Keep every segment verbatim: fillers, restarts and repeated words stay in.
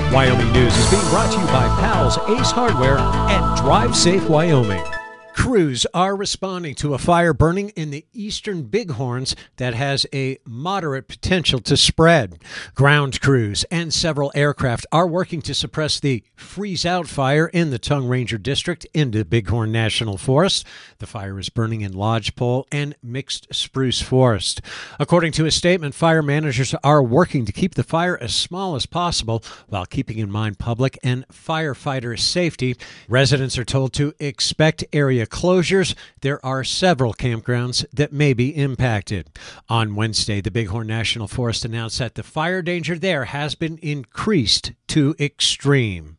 Wyoming News is being brought to you by Powell's Ace Hardware and Drive Safe Wyoming. Crews are responding to a fire burning in the eastern Bighorns that has a moderate potential to spread. Ground crews and several aircraft are working to suppress the freeze-out fire in the Tongue Ranger District into Bighorn National Forest. The fire is burning in lodgepole and mixed spruce forest. According to a statement, fire managers are working to keep the fire as small as possible while keeping in mind public and firefighter safety. Residents are told to expect area closures. There are several campgrounds that may be impacted. On Wednesday, the Bighorn National Forest announced that the fire danger there has been increased to extreme.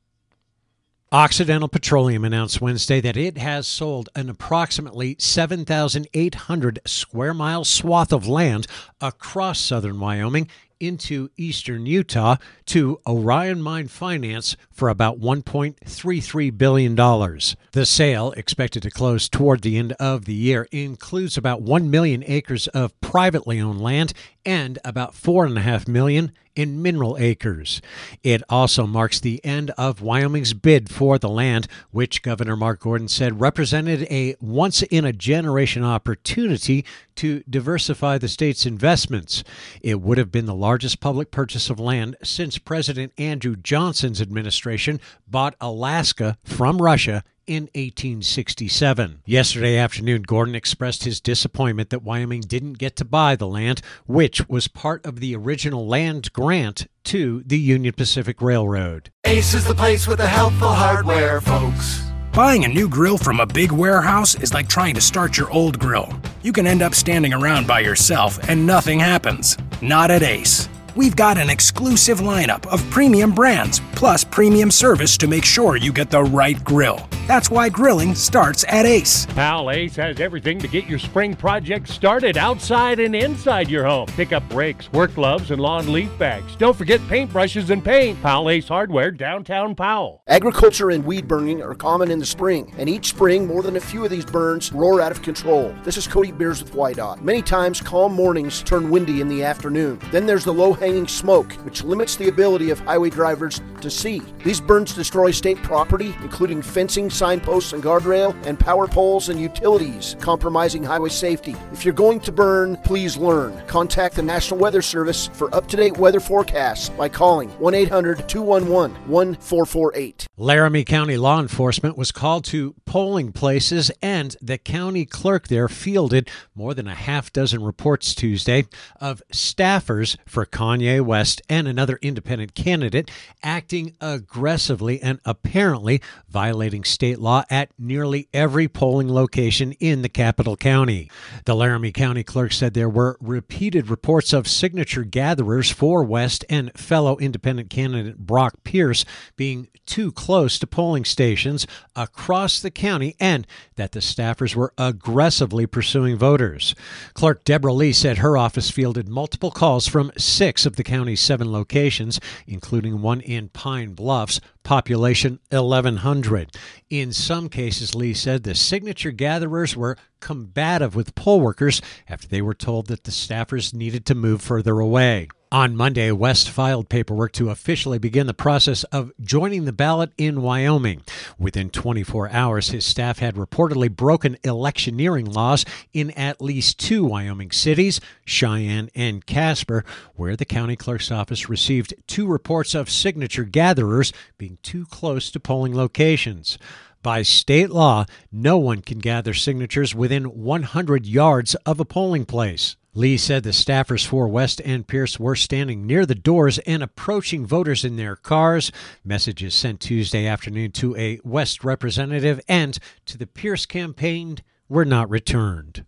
Occidental Petroleum announced Wednesday that it has sold an approximately seven thousand eight hundred square mile swath of land across southern Wyoming into eastern Utah to Orion Mine Finance for about one point three three billion dollars. The sale, expected to close toward the end of the year, includes about one million acres of privately owned land and about four point five million in mineral acres. It also marks the end of Wyoming's bid for the land, which Governor Mark Gordon said represented a once-in-a-generation opportunity to diversify the state's investments. It would have been the largest public purchase of land since President Andrew Johnson's administration bought Alaska from Russia in eighteen sixty-seven. Yesterday afternoon, Gordon expressed his disappointment that Wyoming didn't get to buy the land, which was part of the original land grant to the Union Pacific Railroad. Ace is the place with the helpful hardware, folks. Buying a new grill from a big warehouse is like trying to start your old grill. You can end up standing around by yourself and nothing happens. Not at Ace. We've got an exclusive lineup of premium brands, plus premium service to make sure you get the right grill. That's why grilling starts at Ace. Pal Ace has everything to get your spring project started outside and inside your home. Pick up rakes, work gloves, and lawn leaf bags. Don't forget paintbrushes and paint. Pal Ace Hardware, downtown Powell. Agriculture and weed burning are common in the spring, and each spring more than a few of these burns roar out of control. This is Cody Beers with Y DOT. Many times calm mornings turn windy in the afternoon. Then there's the low hanging smoke, which limits the ability of highway drivers to see. These burns destroy state property, including fencing, signposts and guardrail, and power poles and utilities, compromising highway safety. If you're going to burn, please learn. Contact the National Weather Service for up-to-date weather forecasts by calling one eight hundred two one one one four four eight. Laramie County law enforcement was called to polling places, and the county clerk there fielded more than a half dozen reports Tuesday of staffers for Kanye West and another independent candidate acting aggressively and apparently violating state law at nearly every polling location in the capital county. The Laramie County clerk said there were repeated reports of signature gatherers for West and fellow independent candidate Brock Pierce being too close to polling stations across the county, and that the staffers were aggressively pursuing voters. Clerk Deborah Lee said her office fielded multiple calls from six of the county's seven locations, including one in Pine Bluffs, population eleven hundred. In some cases, Lee said the signature gatherers were combative with poll workers after they were told that the staffers needed to move further away. On Monday, West filed paperwork to officially begin the process of joining the ballot in Wyoming. Within twenty-four hours, his staff had reportedly broken electioneering laws in at least two Wyoming cities, Cheyenne and Casper, where the county clerk's office received two reports of signature gatherers being too close to polling locations. By state law, no one can gather signatures within one hundred yards of a polling place. Lee said the staffers for West and Pierce were standing near the doors and approaching voters in their cars. Messages sent Tuesday afternoon to a West representative and to the Pierce campaign were not returned.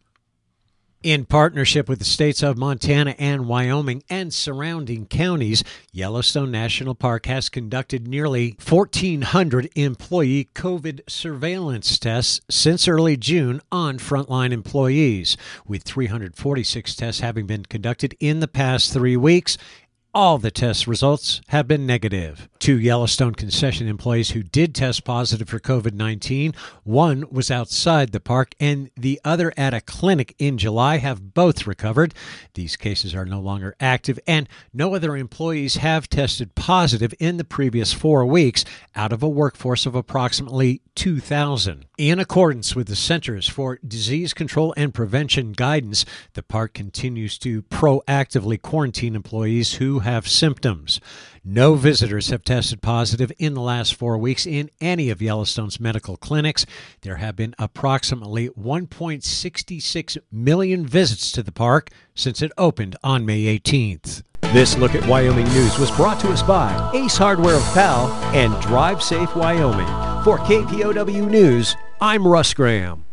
In partnership with the states of Montana and Wyoming and surrounding counties, Yellowstone National Park has conducted nearly fourteen hundred employee COVID surveillance tests since early June on frontline employees, with three hundred forty-six tests having been conducted in the past three weeks. all the test results have been negative. Two Yellowstone concession employees who did test positive for covid nineteen, one was outside the park and the other at a clinic in July, have both recovered. These cases are no longer active, and no other employees have tested positive in the previous four weeks out of a workforce of approximately two thousand. In accordance with the Centers for Disease Control and Prevention guidance, the park continues to proactively quarantine employees who have symptoms. No visitors have tested positive in the last four weeks in any of Yellowstone's medical clinics. There have been approximately one point six six million visits to the park since it opened on May eighteenth. This Look at Wyoming News was brought to us by Ace Hardware of Powell and Drive Safe Wyoming. For K P O W News, I'm Russ Graham.